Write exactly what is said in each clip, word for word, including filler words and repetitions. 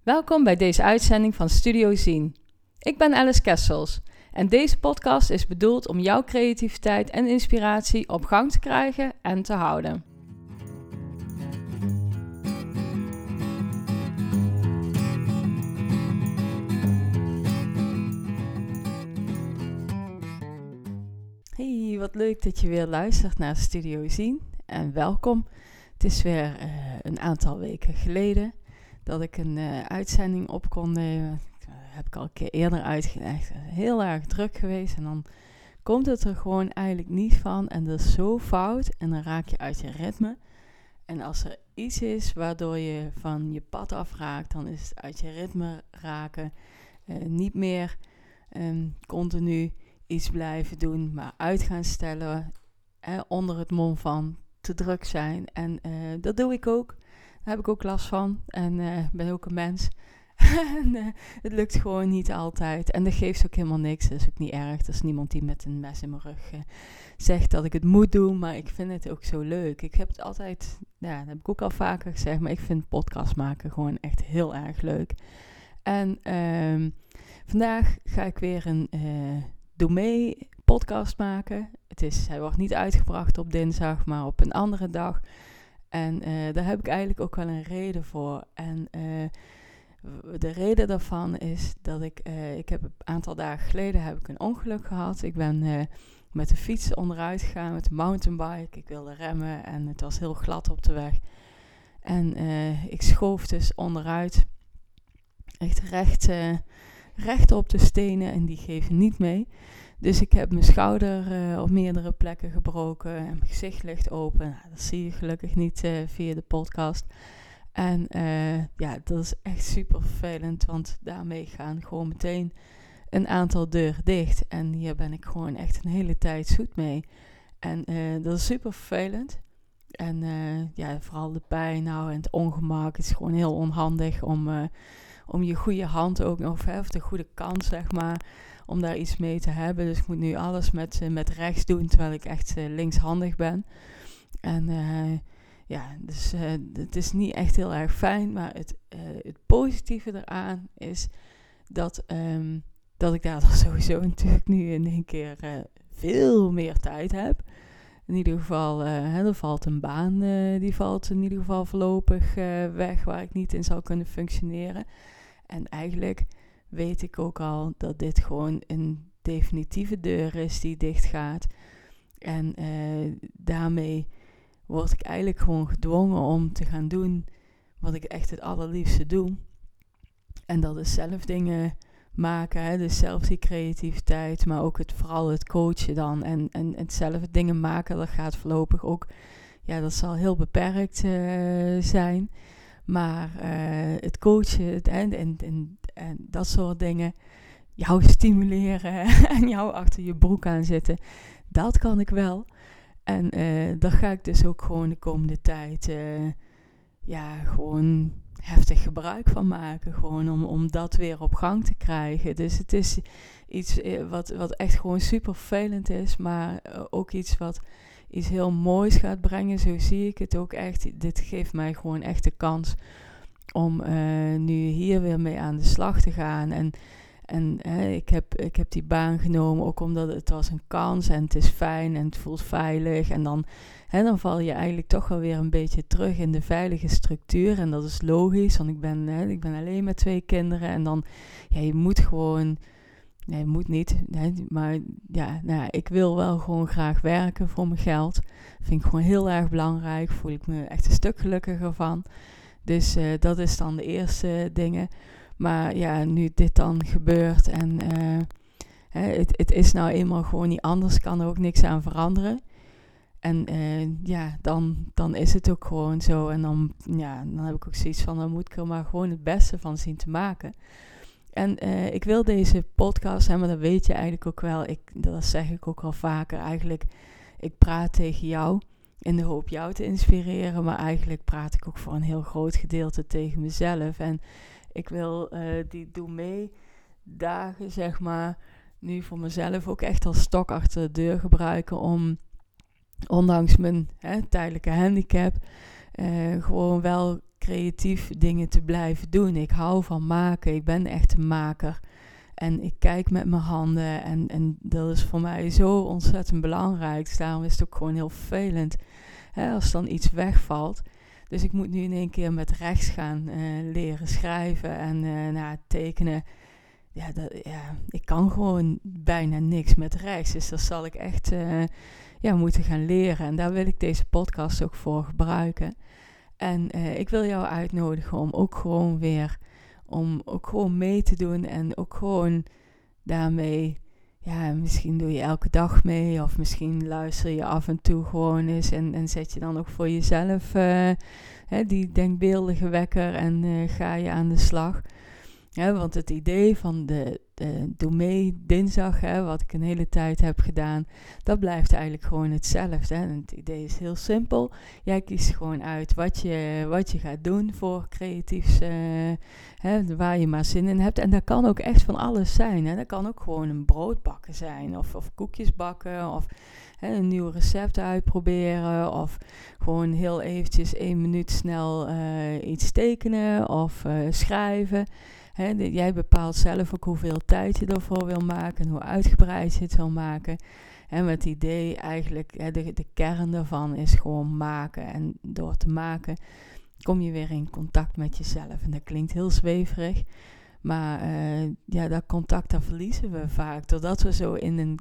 Welkom bij deze uitzending van Studio Zien. Ik ben Alice Kessels en deze podcast is bedoeld om jouw creativiteit en inspiratie op gang te krijgen en te houden. Hey, wat leuk dat je weer luistert naar Studio Zien en welkom. Het is weer uh, een aantal weken geleden dat ik een uh, uitzending op kon nemen. Dat uh, heb ik al een keer eerder uitgelegd. Heel erg druk geweest en dan komt het er gewoon eigenlijk niet van. En dat is zo fout en dan raak je uit je ritme. En als er iets is waardoor je van je pad afraakt, dan is het uit je ritme raken. Uh, niet meer um, continu iets blijven doen, maar uit gaan stellen eh, onder het mom van te druk zijn. En uh, dat doe ik ook. Daar heb ik ook last van. En ik uh, ben ook een mens. en uh, het lukt gewoon niet altijd. En dat geeft ook helemaal niks. Dat is ook niet erg. Er is niemand die met een mes in mijn rug uh, zegt dat ik het moet doen. Maar ik vind het ook zo leuk. Ik heb het altijd, ja, dat heb ik ook al vaker gezegd. Maar ik vind podcast maken gewoon echt heel erg leuk. En uh, vandaag ga ik weer een uh, Doe mee podcast maken. Het is, hij wordt niet uitgebracht op dinsdag, maar op een andere dag. En uh, daar heb ik eigenlijk ook wel een reden voor. En uh, de reden daarvan is dat ik, uh, ik heb een aantal dagen geleden heb ik een ongeluk gehad. Ik ben uh, met de fiets onderuit gegaan, met de mountainbike. Ik wilde remmen en het was heel glad op de weg. En uh, ik schoof dus onderuit, echt recht, uh, recht op de stenen en die geven niet mee. Dus ik heb mijn schouder uh, op meerdere plekken gebroken en mijn gezicht ligt open. Nou, dat zie je gelukkig niet uh, via de podcast. En uh, ja, dat is echt super vervelend, want daarmee gaan gewoon meteen een aantal deuren dicht. En hier ben ik gewoon echt een hele tijd zoet mee. En uh, dat is super vervelend. En uh, ja, vooral de pijn nou, en het ongemak. Het is gewoon heel onhandig om, uh, om je goede hand ook nog, hè, of de goede kant zeg maar, om daar iets mee te hebben. Dus ik moet nu alles met, uh, met rechts doen, terwijl ik echt uh, linkshandig ben. En uh, ja, dus uh, het is niet echt heel erg fijn. Maar het, uh, het positieve eraan is dat, um, dat ik daar dan sowieso natuurlijk nu in één keer uh, veel meer tijd heb. In ieder geval, uh, hè, er valt een baan, uh, die valt in ieder geval voorlopig uh, weg, waar ik niet in zou kunnen functioneren. En eigenlijk weet ik ook al dat dit gewoon een definitieve deur is die dicht gaat. En uh, daarmee word ik eigenlijk gewoon gedwongen om te gaan doen wat ik echt het allerliefste doe. En dat is zelf dingen maken, hè? Dus zelf die creativiteit, maar ook het, vooral het coachen dan. En, en het zelf dingen maken, dat gaat voorlopig ook, ja, dat zal heel beperkt uh, zijn. Maar uh, het coachen het, en, en, en, en dat soort dingen, jou stimuleren en jou achter je broek aan zitten, dat kan ik wel. En uh, daar ga ik dus ook gewoon de komende tijd uh, ja, gewoon heftig gebruik van maken. Gewoon om, om dat weer op gang te krijgen. Dus het is iets uh, wat, wat echt gewoon super vervelend is, maar uh, ook iets wat iets heel moois gaat brengen. Zo zie ik het ook echt. Dit geeft mij gewoon echt de kans om uh, nu hier weer mee aan de slag te gaan. En, en uh, ik, heb, ik heb die baan genomen ook omdat het was een kans en het is fijn en het voelt veilig. En dan, hè, dan val je eigenlijk toch wel weer een beetje terug in de veilige structuur. En dat is logisch, want ik ben, hè, ik ben alleen met twee kinderen. En dan, ja, je moet gewoon... Nee, moet niet. Nee, maar ja, nou ja, ik wil wel gewoon graag werken voor mijn geld. Vind ik gewoon heel erg belangrijk. Voel ik me echt een stuk gelukkiger van. Dus uh, dat is dan de eerste dingen. Maar ja, nu dit dan gebeurt en uh, hè, het, het is nou eenmaal gewoon niet anders. Kan er ook niks aan veranderen. En uh, ja, dan, dan is het ook gewoon zo. En dan, ja, dan heb ik ook zoiets van, dan moet ik er maar gewoon het beste van zien te maken. En uh, ik wil deze podcast, hè, maar dat weet je eigenlijk ook wel, ik, dat zeg ik ook al vaker eigenlijk, ik praat tegen jou in de hoop jou te inspireren, maar eigenlijk praat ik ook voor een heel groot gedeelte tegen mezelf. En ik wil uh, die doe mee dagen, zeg maar, nu voor mezelf ook echt als stok achter de deur gebruiken om, ondanks mijn hè, tijdelijke handicap, uh, gewoon wel creatief dingen te blijven doen. Ik hou van maken. Ik ben echt een maker. En ik kijk met mijn handen. En, en dat is voor mij zo ontzettend belangrijk. Dus daarom is het ook gewoon heel vervelend. Hè, als dan iets wegvalt. Dus ik moet nu in één keer met rechts gaan uh, leren schrijven en uh, nou, tekenen. Ja, dat, ja, ik kan gewoon bijna niks met rechts. Dus dat zal ik echt uh, ja, moeten gaan leren. En daar wil ik deze podcast ook voor gebruiken. En uh, ik wil jou uitnodigen om ook gewoon weer, om ook gewoon mee te doen. En ook gewoon daarmee, ja, misschien doe je elke dag mee. Of misschien luister je af en toe gewoon eens. En, en zet je dan ook voor jezelf uh, hè, die denkbeeldige wekker. En uh, ga je aan de slag. Ja, want het idee van de, de doe mee dinsdag, hè, wat ik een hele tijd heb gedaan, dat blijft eigenlijk gewoon hetzelfde. Hè. En het idee is heel simpel. Jij kiest gewoon uit wat je, wat je gaat doen voor creatiefs, uh, hè, waar je maar zin in hebt. En dat kan ook echt van alles zijn. Hè. Dat kan ook gewoon een brood bakken zijn, of, of koekjes bakken, of hè, een nieuw recept uitproberen, of gewoon heel eventjes één minuut snel uh, iets tekenen, of uh, schrijven. He, de, jij bepaalt zelf ook hoeveel tijd je ervoor wil maken en hoe uitgebreid je het wil maken. En met het idee eigenlijk, he, de, de kern daarvan is gewoon maken. En door te maken kom je weer in contact met jezelf. En dat klinkt heel zweverig, maar uh, ja, dat contact dat verliezen we vaak. Doordat we zo in een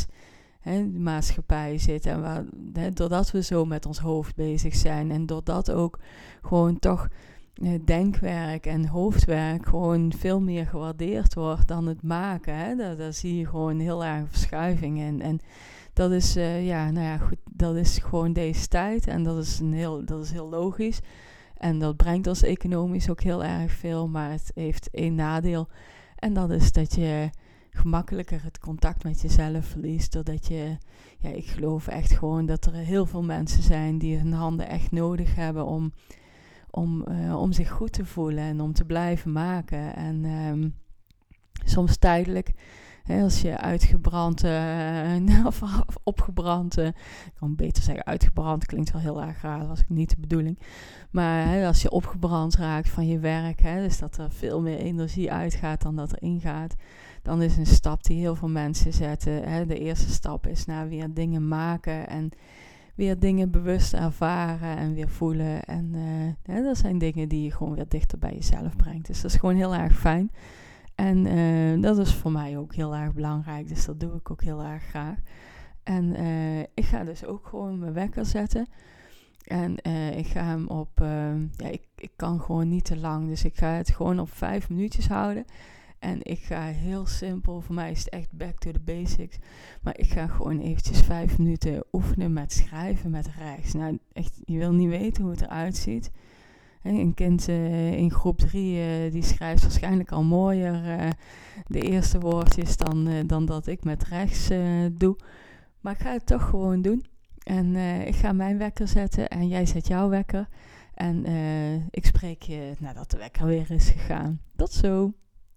kennismaatschappij zitten. En waar, he, doordat we zo met ons hoofd bezig zijn. En doordat ook gewoon toch denkwerk en hoofdwerk gewoon veel meer gewaardeerd wordt dan het maken. Hè? Daar, daar zie je gewoon heel erg verschuiving in. En dat is, uh, ja, nou ja, goed, dat is gewoon deze tijd. En dat is, een heel, dat is heel logisch. En dat brengt ons economisch ook heel erg veel. Maar het heeft één nadeel. En dat is dat je gemakkelijker het contact met jezelf verliest. Doordat je, ja, ik geloof echt gewoon dat er heel veel mensen zijn die hun handen echt nodig hebben om Om, uh, om zich goed te voelen en om te blijven maken. En um, soms tijdelijk, hè, als je uitgebrand, uh, of, of opgebrand, uh, ik kan beter zeggen uitgebrand, klinkt wel heel erg raar, dat was ik niet de bedoeling. Maar hè, als je opgebrand raakt van je werk, hè, dus dat er veel meer energie uitgaat dan dat er ingaat, dan is een stap die heel veel mensen zetten. Hè. De eerste stap is naar weer dingen maken en weer dingen bewust ervaren en weer voelen. En uh, ja, dat zijn dingen die je gewoon weer dichter bij jezelf brengt. Dus dat is gewoon heel erg fijn. En uh, dat is voor mij ook heel erg belangrijk. Dus dat doe ik ook heel erg graag. En uh, ik ga dus ook gewoon mijn wekker zetten. En uh, ik ga hem op... Uh, ja, ik, ik kan gewoon niet te lang. Dus ik ga het gewoon op vijf minuutjes houden. En ik ga heel simpel, voor mij is het echt back to the basics. Maar ik ga gewoon eventjes vijf minuten oefenen met schrijven met rechts. Nou, echt, je wil niet weten hoe het eruit ziet. Een kind uh, in groep drie, uh, die schrijft waarschijnlijk al mooier uh, de eerste woordjes dan, uh, dan dat ik met rechts uh, doe. Maar ik ga het toch gewoon doen. En uh, ik ga mijn wekker zetten en jij zet jouw wekker. En uh, ik spreek je nadat de wekker weer is gegaan. Tot zo!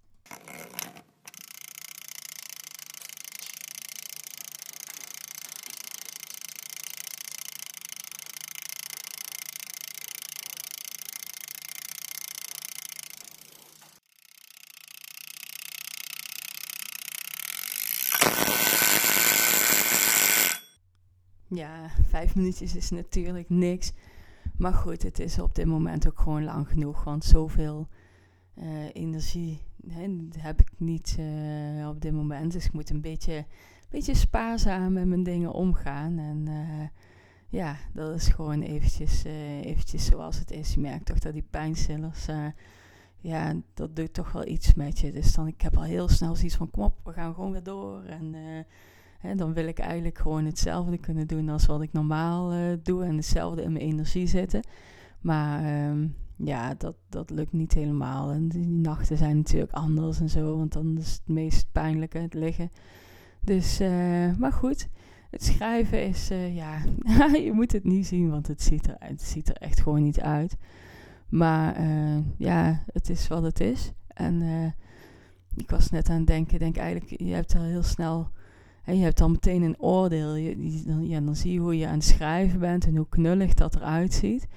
Ja, vijf minuutjes is natuurlijk niks. Maar goed, het is op dit moment ook gewoon lang genoeg. Want zoveel uh, energie hè, heb ik niet uh, op dit moment. Dus ik moet een beetje, beetje spaarzaam met mijn dingen omgaan. En uh, ja, dat is gewoon eventjes, uh, eventjes zoals het is. Je merkt toch dat die pijnstillers... Uh, ja, dat doet toch wel iets met je. Dus dan, ik heb al heel snel zoiets van, kom op, we gaan gewoon weer door. En... Uh, He, dan wil ik eigenlijk gewoon hetzelfde kunnen doen als wat ik normaal uh, doe en hetzelfde in mijn energie zitten. Maar um, ja, dat, dat lukt niet helemaal. En die nachten zijn natuurlijk anders en zo, want dan is het meest pijnlijke het liggen. Dus, uh, maar goed, het schrijven is, uh, ja, je moet het niet zien, want het ziet er, het ziet er echt gewoon niet uit. Maar uh, ja, het is wat het is. En uh, ik was net aan het denken, denk eigenlijk, je hebt er heel snel... En je hebt dan meteen een oordeel. Je, je, dan, ja, dan zie je hoe je aan het schrijven bent en hoe knullig dat eruit ziet.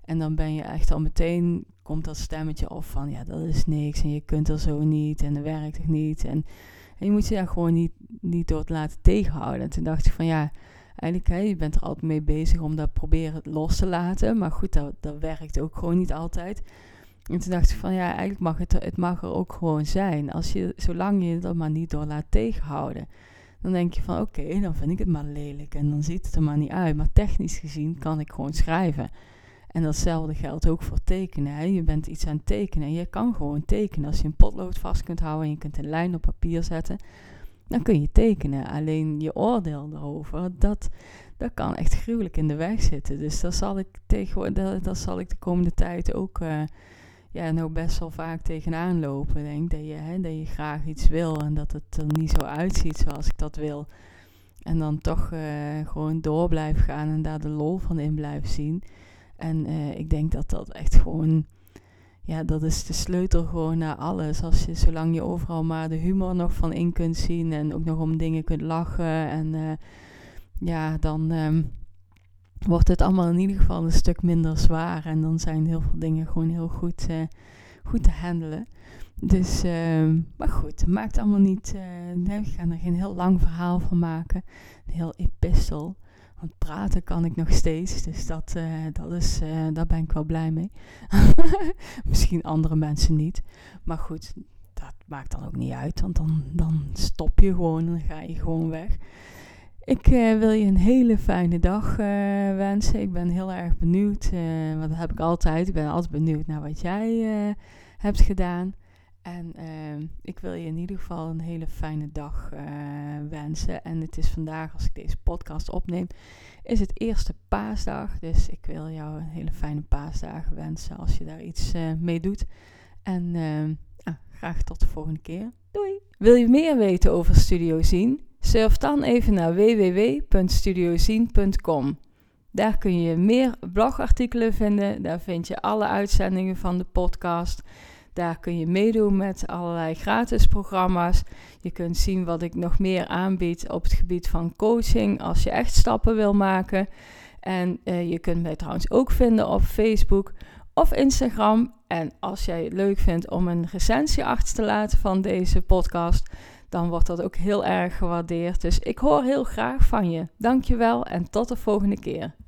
En dan ben je echt al meteen, komt dat stemmetje op van, ja, dat is niks en je kunt er zo niet en dat werkt toch niet. En, en je moet je daar gewoon niet, niet door te laten tegenhouden. En toen dacht ik van, ja, eigenlijk, hè, je bent er altijd mee bezig om dat proberen los te laten. Maar goed, dat, dat werkt ook gewoon niet altijd. En toen dacht ik van, ja, eigenlijk mag het, het mag er ook gewoon zijn. Als je, zolang je dat maar niet door laat tegenhouden. Dan denk je van, oké, okay, dan vind ik het maar lelijk. En dan ziet het er maar niet uit. Maar technisch gezien kan ik gewoon schrijven. En datzelfde geldt ook voor tekenen. Hè. Je bent iets aan het tekenen. En je kan gewoon tekenen. Als je een potlood vast kunt houden en je kunt een lijn op papier zetten, dan kun je tekenen. Alleen je oordeel erover, dat, dat kan echt gruwelijk in de weg zitten. Dus daar zal ik, tegen, daar, daar zal ik de komende tijd ook uh, ja, nou best wel vaak tegenaan lopen. Ik denk dat je, hè, dat je graag iets wil en dat het er niet zo uitziet zoals ik dat wil. En dan toch uh, gewoon door blijven gaan en daar de lol van in blijven zien. En uh, ik denk dat dat echt gewoon, ja, dat is de sleutel gewoon naar alles. Als je, zolang je overal maar de humor nog van in kunt zien en ook nog om dingen kunt lachen. En uh, ja, dan um, wordt het allemaal in ieder geval een stuk minder zwaar. En dan zijn heel veel dingen gewoon heel goed, uh, goed te handelen. Dus, uh, maar goed, het maakt allemaal niet, uh, nee, we gaan er geen heel lang verhaal van maken. Een heel epistel. Want praten kan ik nog steeds, dus dat, uh, dat is, uh, daar ben ik wel blij mee. Misschien andere mensen niet. Maar goed, dat maakt dan ook niet uit, want dan, dan stop je gewoon en dan ga je gewoon weg. Ik uh, wil je een hele fijne dag uh, wensen. Ik ben heel erg benieuwd, uh, want dat heb ik altijd. Ik ben altijd benieuwd naar wat jij uh, hebt gedaan. En uh, ik wil je in ieder geval een hele fijne dag uh, wensen. En het is vandaag, als ik deze podcast opneem, is het eerste paasdag. Dus ik wil jou een hele fijne paasdagen wensen als je daar iets uh, mee doet. En uh, ah, graag tot de volgende keer. Doei! Wil je meer weten over Studio Zien? Surf dan even naar w w w punt studio zien punt com. Daar kun je meer blogartikelen vinden. Daar vind je alle uitzendingen van de podcast. Daar kun je meedoen met allerlei gratis programma's. Je kunt zien wat ik nog meer aanbied op het gebied van coaching als je echt stappen wil maken. En uh, je kunt mij trouwens ook vinden op Facebook of Instagram. En als jij het leuk vindt om een recensie achter te laten van deze podcast, dan wordt dat ook heel erg gewaardeerd. Dus ik hoor heel graag van je. Dankjewel en tot de volgende keer.